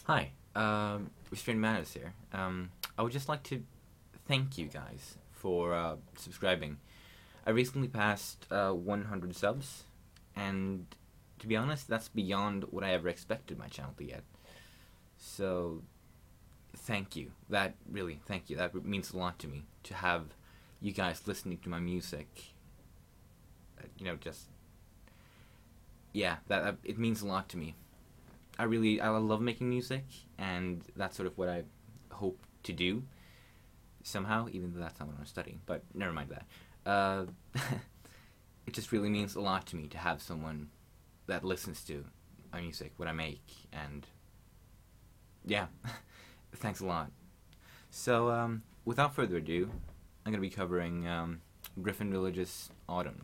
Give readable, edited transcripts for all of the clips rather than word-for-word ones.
Hi, Restrained Manners here. I would just like to thank you guys for subscribing. I recently passed 100 subs, and to be honest, that's beyond what I ever expected my channel to get. So, thank you. Thank you. That means a lot to me to have you guys listening to my music. That it means a lot to me. I love making music, and that's sort of what I hope to do somehow, even though that's not what I'm studying, but never mind that. It just really means a lot to me to have someone that listens to my music, what I make, and yeah, thanks a lot. So, without further ado, I'm going to be covering Griffin Village's Autumn.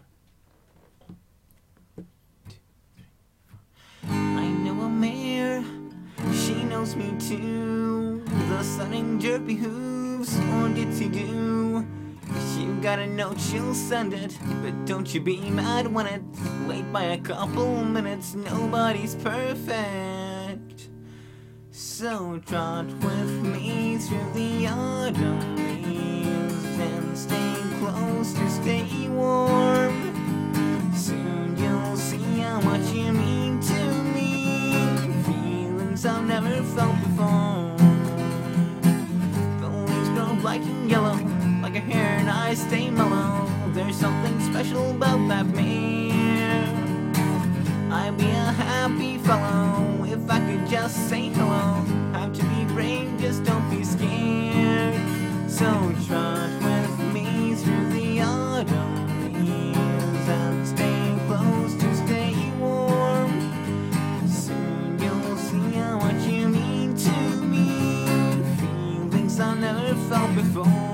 I know a mare, she knows me too. The stunning derpy hooves, or did he do? You gotta know she'll send it, but don't you be mad when it's late by a couple minutes. Nobody's perfect. So trot with me through the autumn leaves and stay close to stay warm. Soon you'll see how much you mean to me. Feelings I've never felt before. The leaves grow black and yellow like her hair, and I stay mellow. There's something special about that mare. I'd be a happy fellow if I could just say hello. Have to be brave, just don't be scared. So trot with me through the autumn leaves and stay close to stay warm. Soon you'll see how much you mean to me. Feelings I've never felt before.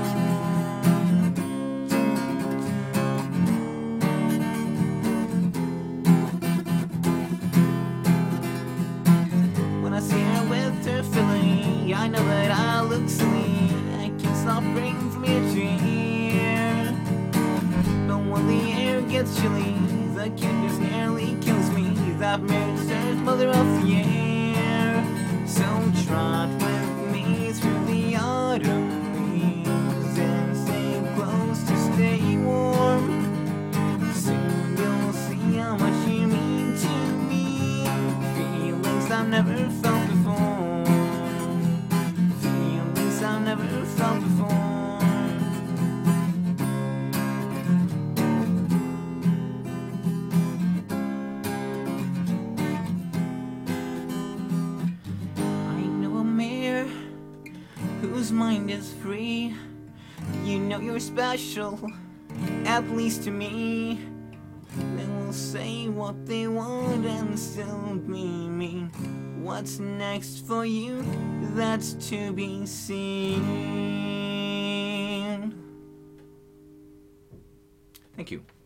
I know that I look silly, I can't stop praying from ear to ear. But when the air gets chilly, the cuteness nearly kills me. That mare's turns mother of the air. So trot with me through the autumn leaves and stay close to stay warm. Soon you'll see how much you mean to me. Feelings I've never felt before. I've never felt before. I know a mare whose mind is free. You know you're special, at least to me. They will say what they want and still be me. What's next for you? That's to be seen. Thank you.